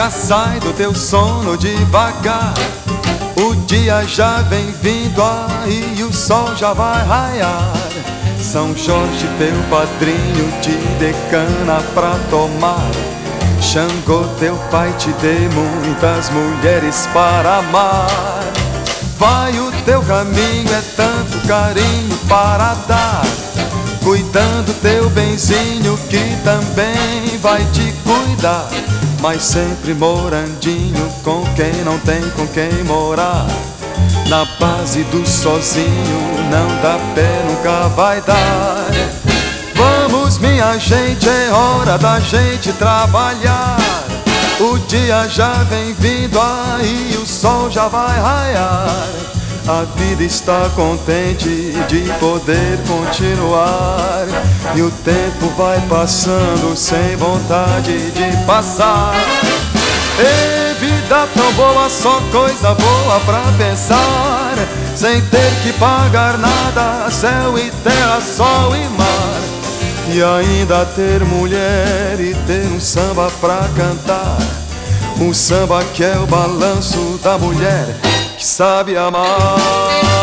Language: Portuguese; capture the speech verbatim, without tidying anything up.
Já sai do teu sono devagar, o dia já vem vindo aí e o sol já vai raiar. São Jorge, teu padrinho, te decana pra tomar. Xangô, teu pai, te dê muitas mulheres para amar. Vai o teu caminho, é tanto carinho para dar, cuidando teu benzinho que também vai te cuidar. Mas sempre morandinho com quem não tem com quem morar. Na base do sozinho não dá pé, nunca vai dar. Vamos minha gente, é hora da gente trabalhar. O dia já vem vindo aí, o sol já vai raiar. A vida está contente de poder continuar, e o tempo vai passando sem vontade de passar. Ei, vida tão boa, só coisa boa pra pensar, sem ter que pagar nada, céu e terra, sol e mar. E ainda ter mulher e ter um samba pra cantar, um samba que é o balanço da mulher que sabe amar.